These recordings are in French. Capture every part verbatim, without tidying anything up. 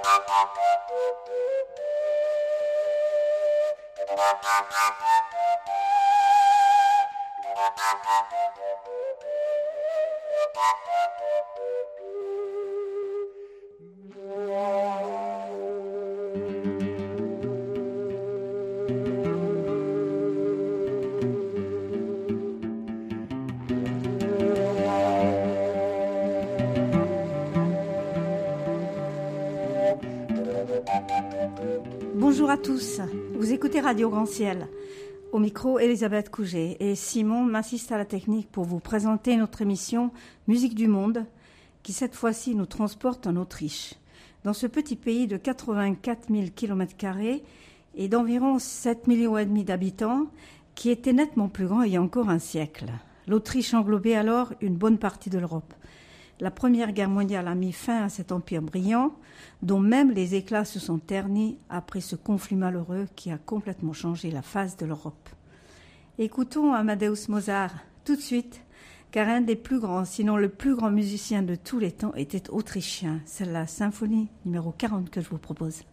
Bonjour à tous, vous écoutez Radio Grand Ciel. Au micro, Elisabeth Couget et Simon m'assiste à la technique pour vous présenter notre émission Musique du Monde, qui cette fois-ci nous transporte en Autriche. Dans ce petit pays de quatre-vingt-quatre mille kilomètres carrés et d'environ sept millions et demi d'habitants, qui était nettement plus grand il y a encore un siècle. L'Autriche englobait alors une bonne partie de l'Europe. La Première Guerre mondiale a mis fin à cet empire brillant, dont même les éclats se sont ternis après ce conflit malheureux qui a complètement changé la face de l'Europe. Écoutons Amadeus Mozart tout de suite, car un des plus grands, sinon le plus grand musicien de tous les temps était autrichien. C'est la symphonie numéro quarante que je vous propose.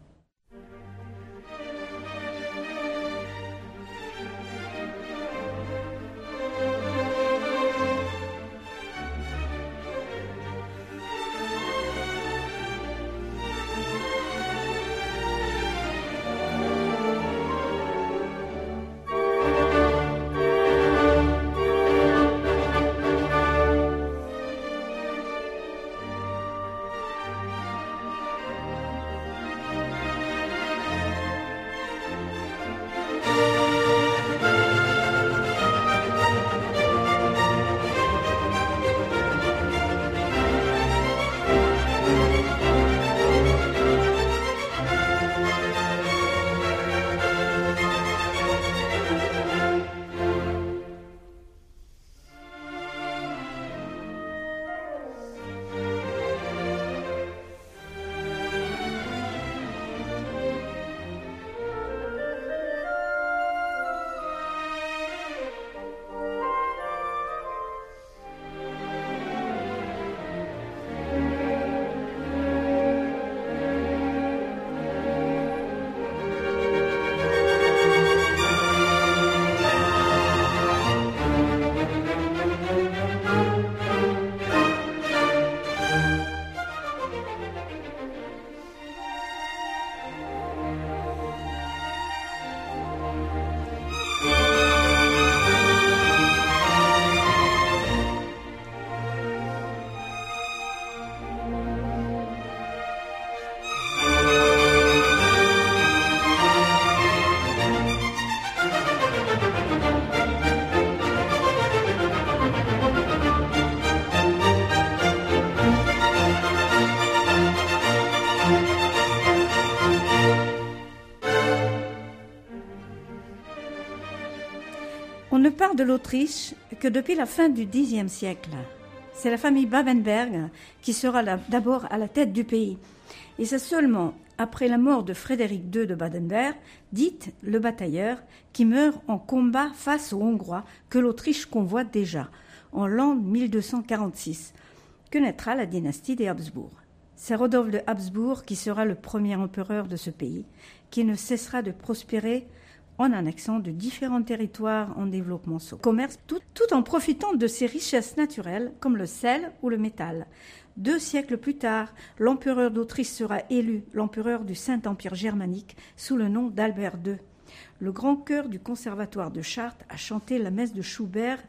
On ne parle de l'Autriche que depuis la fin du dixième siècle. C'est la famille Babenberg qui sera d'abord à la tête du pays. Et c'est seulement après la mort de Frédéric deux de Babenberg, dite le batailleur, qui meurt en combat face aux Hongrois que l'Autriche convoite déjà, en l'an mille deux cent quarante-six, que naîtra la dynastie des Habsbourg. C'est Rodolphe de Habsbourg qui sera le premier empereur de ce pays, qui ne cessera de prospérer en annexant de différents territoires en développement au commerce, tout, tout en profitant de ses richesses naturelles comme le sel ou le métal. Deux siècles plus tard, l'empereur d'Autriche sera élu l'empereur du Saint-Empire germanique sous le nom d'Albert deux. Le grand chœur du conservatoire de Chartres a chanté la messe de Schubert,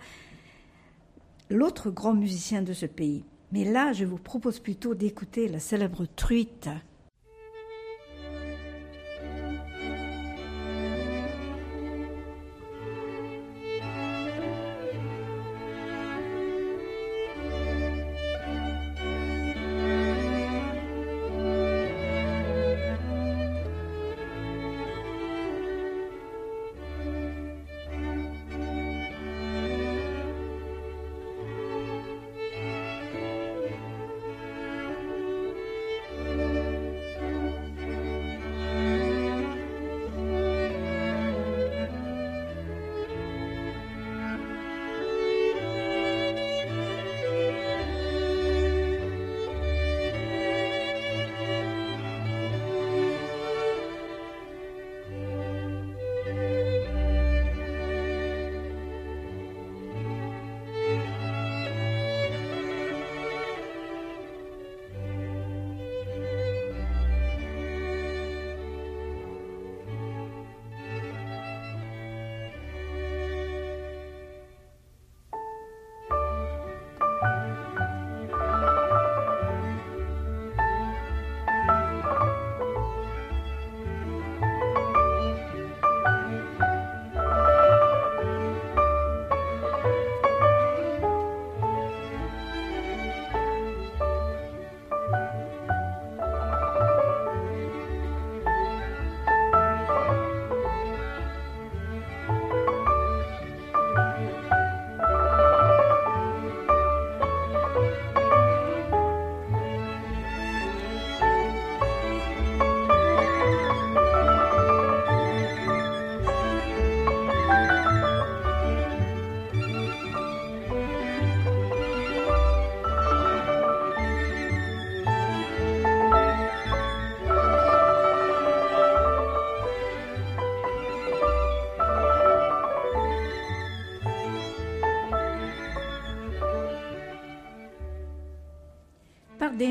l'autre grand musicien de ce pays. Mais là, je vous propose plutôt d'écouter la célèbre truite.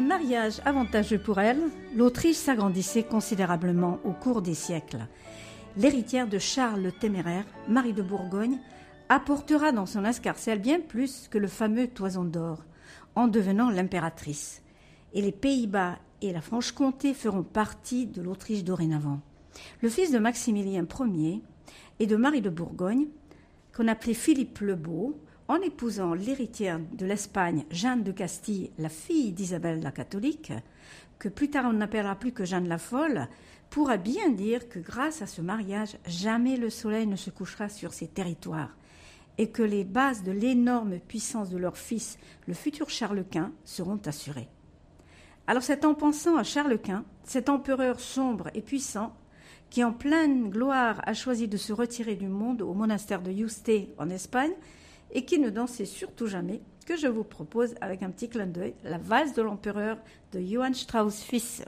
mariage avantageux pour elle, l'Autriche s'agrandissait considérablement au cours des siècles. L'héritière de Charles le Téméraire, Marie de Bourgogne, apportera dans son escarcelle bien plus que le fameux toison d'or, en devenant l'impératrice. Et les Pays-Bas et la Franche-Comté feront partie de l'Autriche dorénavant. Le fils de Maximilien Ier et de Marie de Bourgogne, qu'on appelait Philippe le Beau, en épousant l'héritière de l'Espagne, Jeanne de Castille, la fille d'Isabelle la catholique, que plus tard on n'appellera plus que Jeanne la Folle, pourra bien dire que grâce à ce mariage, jamais le soleil ne se couchera sur ces territoires et que les bases de l'énorme puissance de leur fils, le futur Charles Quint, seront assurées. Alors c'est en pensant à Charles Quint, cet empereur sombre et puissant, qui en pleine gloire a choisi de se retirer du monde au monastère de Yuste en Espagne, et qui ne dansait surtout jamais, que je vous propose avec un petit clin d'œil la valse de l'empereur de Johann Strauss fils.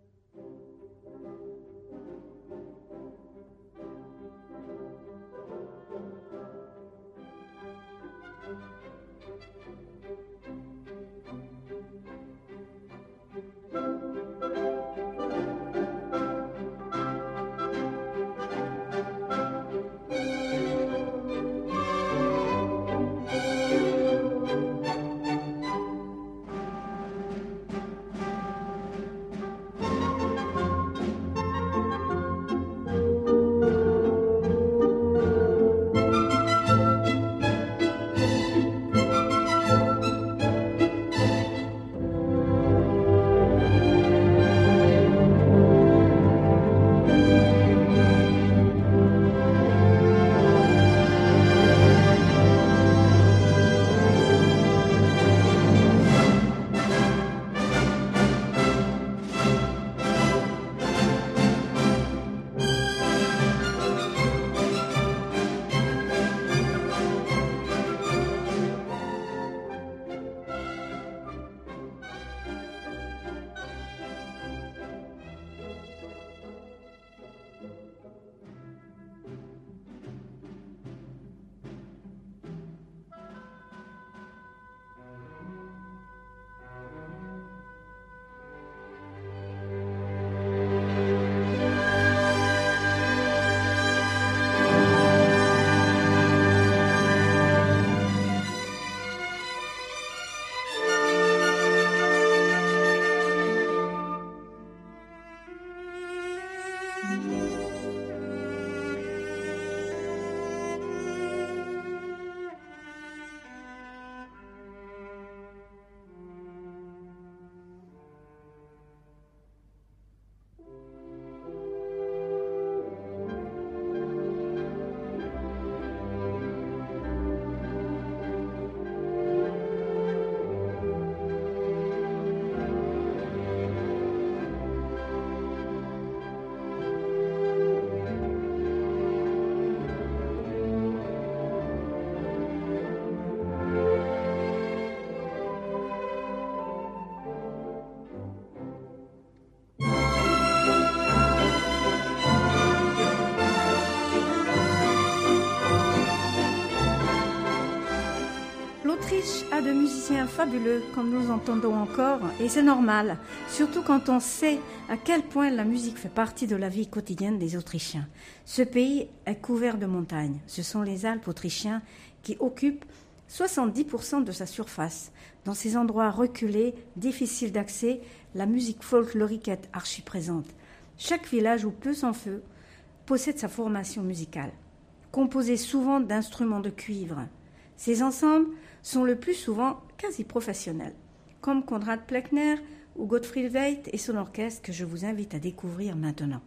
L'Autriche a de musiciens fabuleux, comme nous entendons encore, et c'est normal, surtout quand on sait à quel point la musique fait partie de la vie quotidienne des Autrichiens. Ce pays est couvert de montagnes. Ce sont les Alpes autrichiennes qui occupent soixante-dix pour cent de sa surface. Dans ces endroits reculés, difficiles d'accès, la musique folklorique est archi-présente. Chaque village, ou peu s'en feu, possède sa formation musicale, composée souvent d'instruments de cuivre. Ces ensembles sont le plus souvent quasi professionnels, comme Konrad Pleckner ou Gottfried Weidt et son orchestre que je vous invite à découvrir maintenant.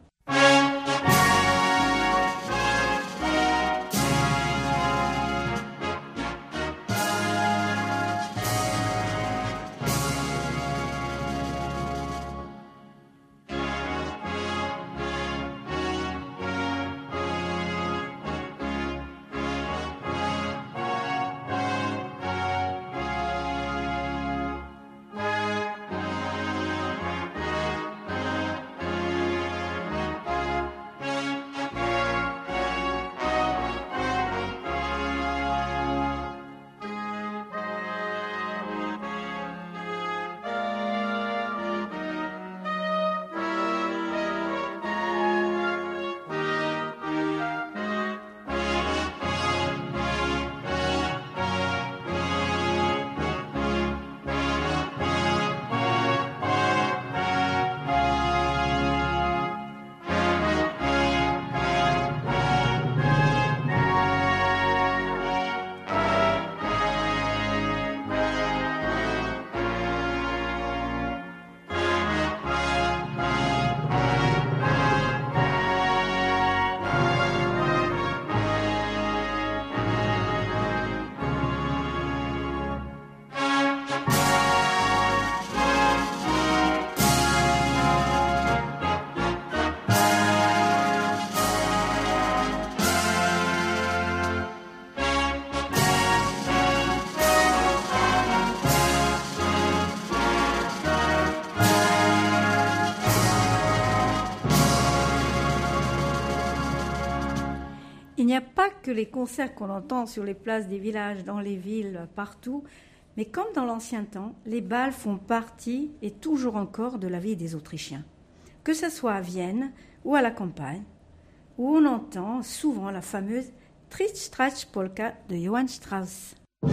n'y a pas que les concerts qu'on entend sur les places des villages, dans les villes, partout, mais comme dans l'ancien temps, les bals font partie et toujours encore de la vie des Autrichiens. Que ce soit à Vienne ou à la campagne, où on entend souvent la fameuse Tritsch-Tratsch-Polka de Johann Strauss.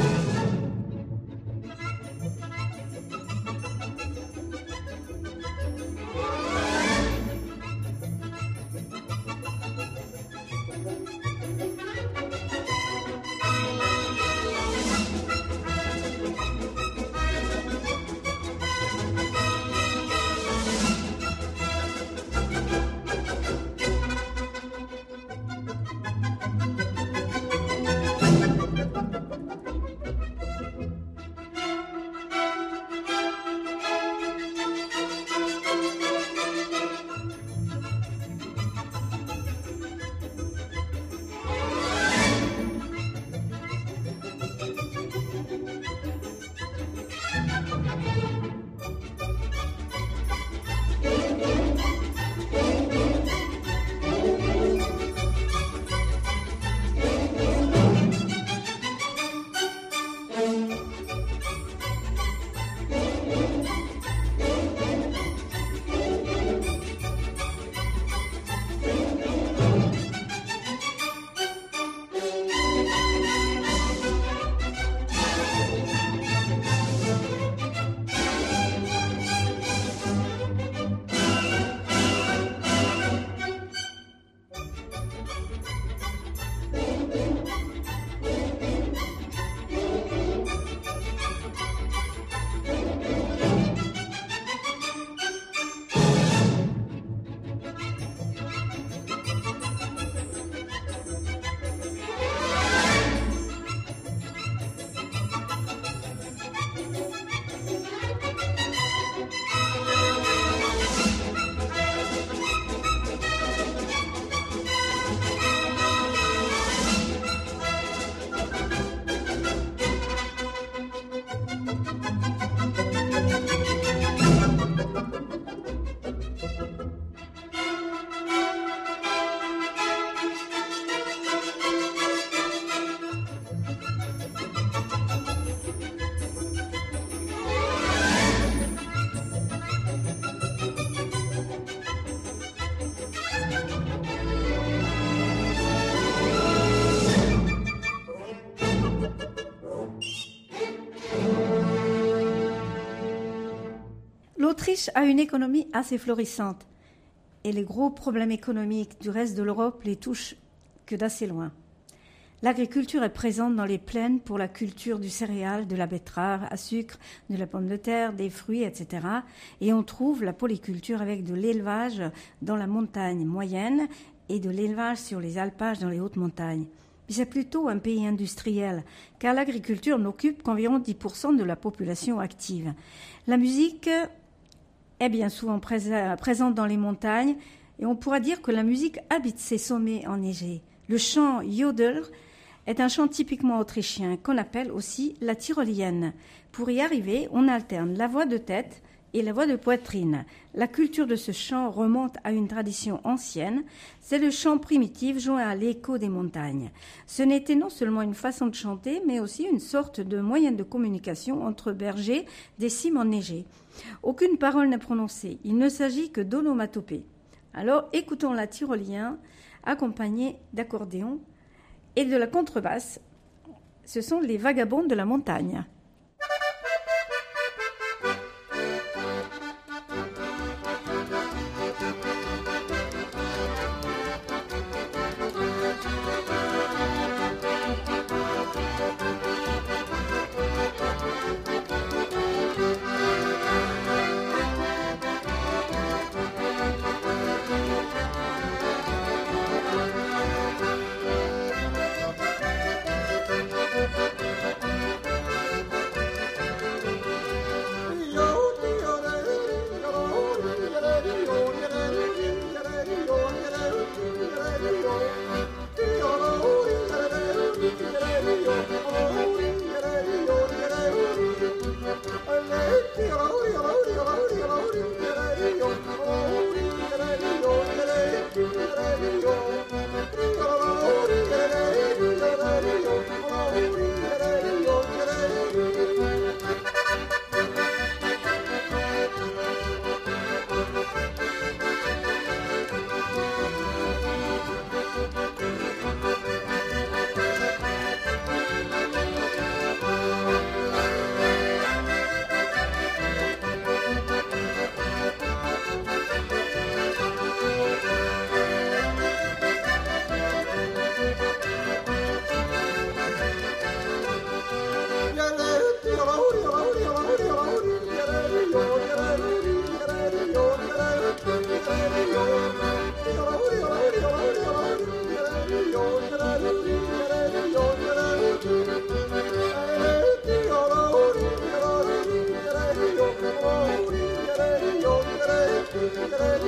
L'Autriche a une économie assez florissante et les gros problèmes économiques du reste de l'Europe les touchent que d'assez loin. L'agriculture est présente dans les plaines pour la culture du céréal, de la betterave à sucre, de la pomme de terre, des fruits, et cetera. Et on trouve la polyculture avec de l'élevage dans la montagne moyenne et de l'élevage sur les alpages dans les hautes montagnes. Mais c'est plutôt un pays industriel, car l'agriculture n'occupe qu'environ dix pour cent de la population active. La musique est bien souvent présente dans les montagnes, et on pourra dire que la musique habite ces sommets enneigés. Le chant Jodel est un chant typiquement autrichien, qu'on appelle aussi la tyrolienne. Pour y arriver, on alterne la voix de tête et la voix de poitrine. La culture de ce chant remonte à une tradition ancienne. C'est le chant primitif joint à l'écho des montagnes. Ce n'était non seulement une façon de chanter, mais aussi une sorte de moyen de communication entre bergers des cimes enneigées. Aucune parole n'est prononcée. Il ne s'agit que d'onomatopée. Alors écoutons la tyrolienne accompagnée d'accordéon et de la contrebasse. Ce sont les vagabonds de la montagne.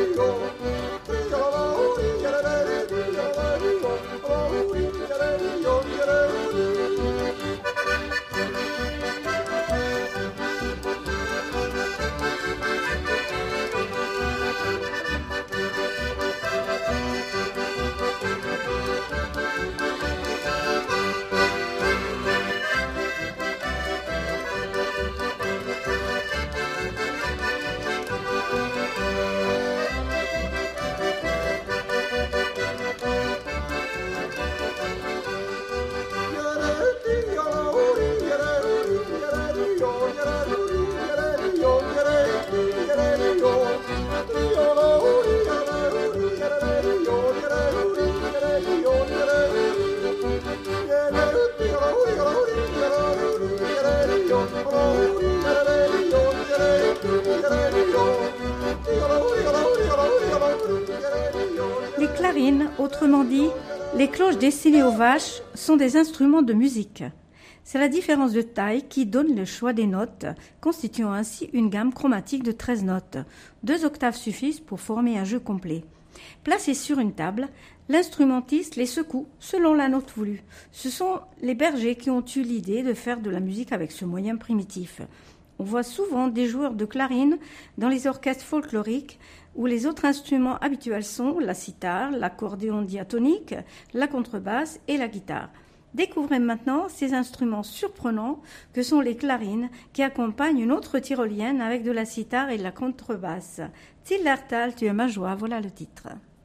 Les clarines, autrement dit, les cloches destinées aux vaches, sont des instruments de musique. C'est la différence de taille qui donne le choix des notes, constituant ainsi une gamme chromatique de treize notes. Deux octaves suffisent pour former un jeu complet. Placés sur une table, l'instrumentiste les secoue selon la note voulue. Ce sont les bergers qui ont eu l'idée de faire de la musique avec ce moyen primitif. On voit souvent des joueurs de clarines dans les orchestres folkloriques où les autres instruments habituels sont la cithare, l'accordéon diatonique, la contrebasse et la guitare. Découvrez maintenant ces instruments surprenants que sont les clarines qui accompagnent une autre tyrolienne avec de la cithare et de la contrebasse. Zillertal, tu es ma joie, voilà le titre.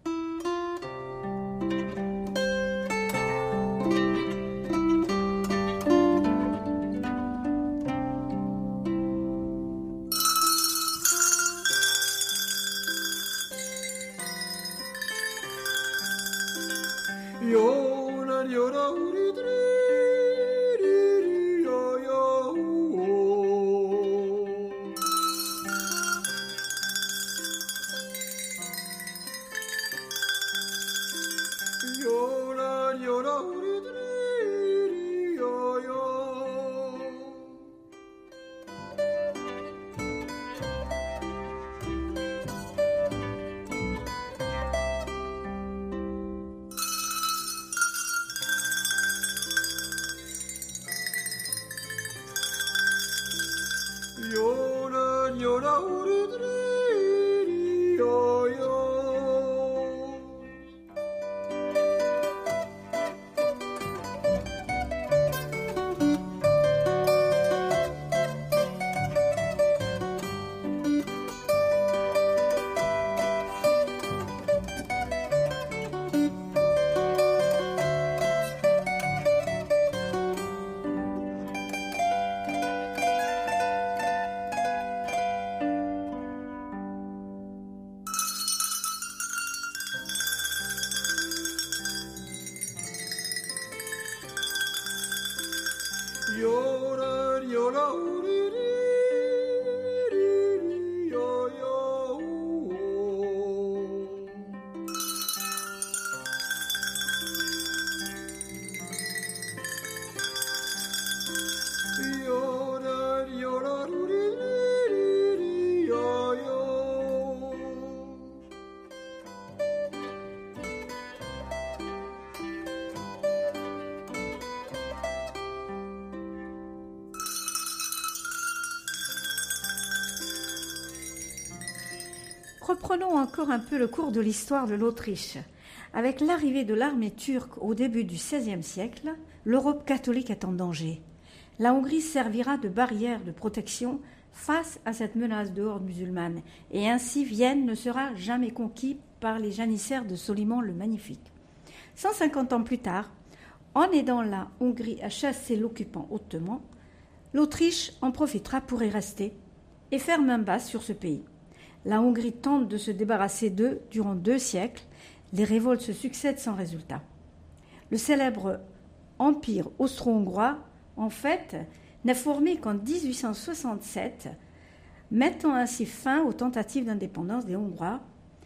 Reprenons encore un peu le cours de l'histoire de l'Autriche. Avec l'arrivée de l'armée turque au début du seizième siècle, l'Europe catholique est en danger. La Hongrie servira de barrière de protection face à cette menace de horde musulmane, et ainsi Vienne ne sera jamais conquis par les janissaires de Soliman le Magnifique. cent cinquante ans plus tard, en aidant la Hongrie à chasser l'occupant ottoman, l'Autriche en profitera pour y rester et faire main basse sur ce pays. La Hongrie tente de se débarrasser d'eux durant deux siècles. Les révoltes se succèdent sans résultat. Le célèbre empire austro-hongrois, en fait, n'est formé qu'en dix-huit cent soixante-sept, mettant ainsi fin aux tentatives d'indépendance des Hongrois.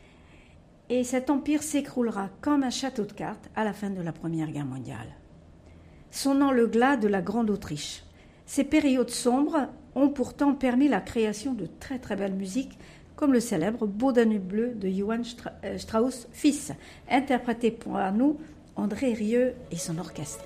Et cet empire s'écroulera comme un château de cartes à la fin de la Première Guerre mondiale. Sonnant le glas de la Grande Autriche. Ces périodes sombres ont pourtant permis la création de très très belles musiques, comme le célèbre Beau Danube bleu de Johann Strauss fils, interprété par nous André Rieu et son orchestre.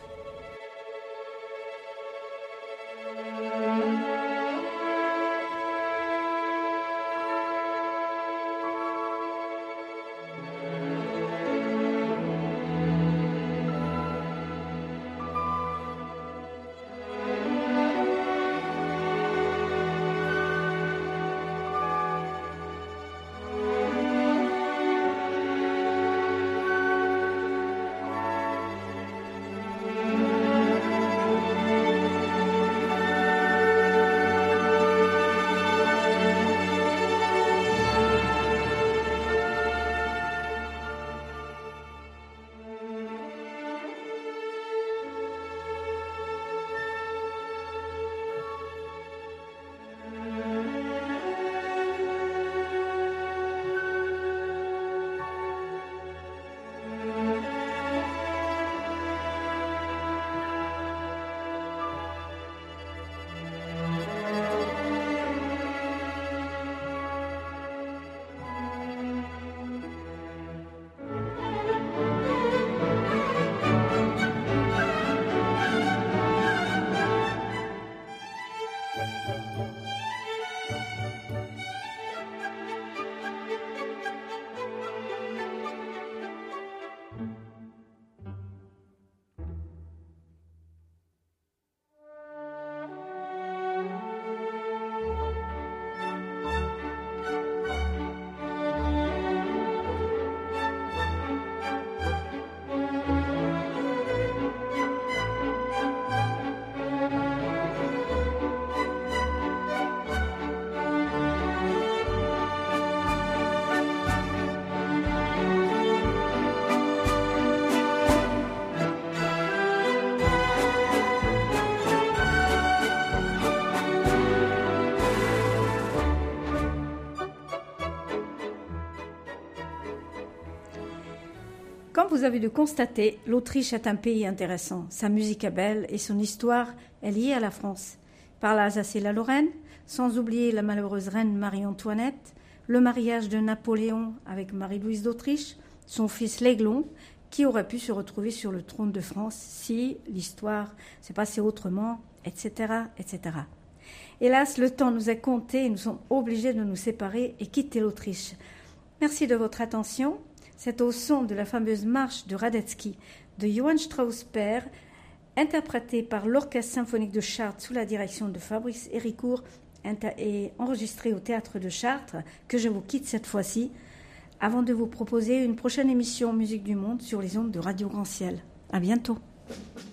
Comme vous avez dû constater, l'Autriche est un pays intéressant. Sa musique est belle et son histoire est liée à la France. Par l'Alsace et la Lorraine, sans oublier la malheureuse reine Marie-Antoinette, le mariage de Napoléon avec Marie-Louise d'Autriche, son fils l'Aiglon, qui aurait pu se retrouver sur le trône de France si l'histoire s'est passée autrement, et cetera, et cetera. Hélas, le temps nous est compté et nous sommes obligés de nous séparer et quitter l'Autriche. Merci de votre attention. C'est au son de la fameuse marche de Radetzky de Johann Strauss père, interprétée par l'Orchestre symphonique de Chartres sous la direction de Fabrice Héricourt et enregistrée au Théâtre de Chartres, que je vous quitte cette fois-ci, avant de vous proposer une prochaine émission Musique du Monde sur les ondes de Radio Grand Ciel. À bientôt.